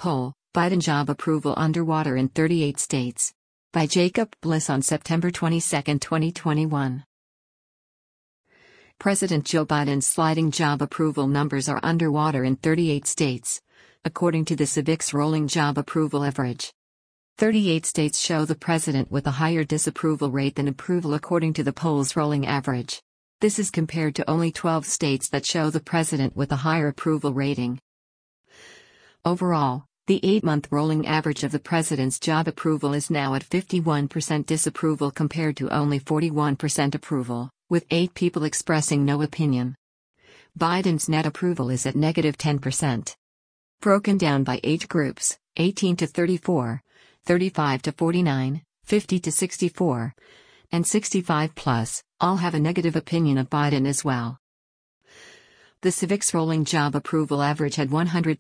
poll, Biden job approval underwater in 38 states. By Jacob Bliss on September 22, 2021. President Joe Biden's sliding job approval numbers are underwater in 38 states, according to the Civiqs rolling job approval average. 38 states show the president with a higher disapproval rate than approval according to the poll's rolling average. This is compared to only 12 states that show the president with a higher approval rating. Overall, the 8-month rolling average of the president's job approval is now at 51% disapproval compared to only 41% approval, with 8 people expressing no opinion. Biden's net approval is at negative 10%. Broken down by age groups, 18 to 34, 35 to 49, 50 to 64, and 65 plus, all have a negative opinion of Biden as well. The Civiqs rolling job approval average had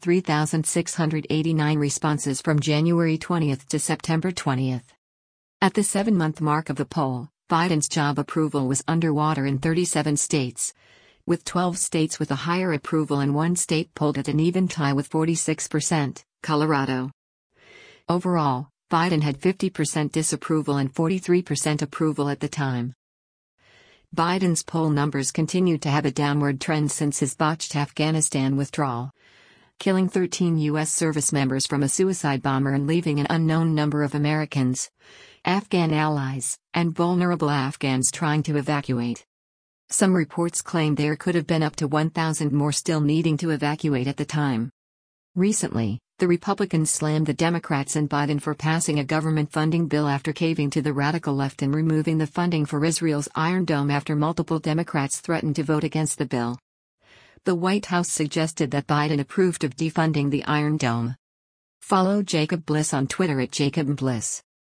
103,689 responses from January 20 to September 20. At the 7-month mark of the poll, Biden's job approval was underwater in 37 states, with 12 states with a higher approval and 1 state polled at an even tie with 46%, Colorado. Overall, Biden had 50% disapproval and 43% approval at the time. Biden's poll numbers continued to have a downward trend since his botched Afghanistan withdrawal, killing 13 U.S. service members from a suicide bomber and leaving an unknown number of Americans, Afghan allies, and vulnerable Afghans trying to evacuate. Some reports claim there could have been up to 1,000 more still needing to evacuate at the time. Recently, the Republicans slammed the Democrats and Biden for passing a government funding bill after caving to the radical left and removing the funding for Israel's Iron Dome after multiple Democrats threatened to vote against the bill. The White House suggested that Biden approved of defunding the Iron Dome. Follow Jacob Bliss on Twitter at Jacob Bliss.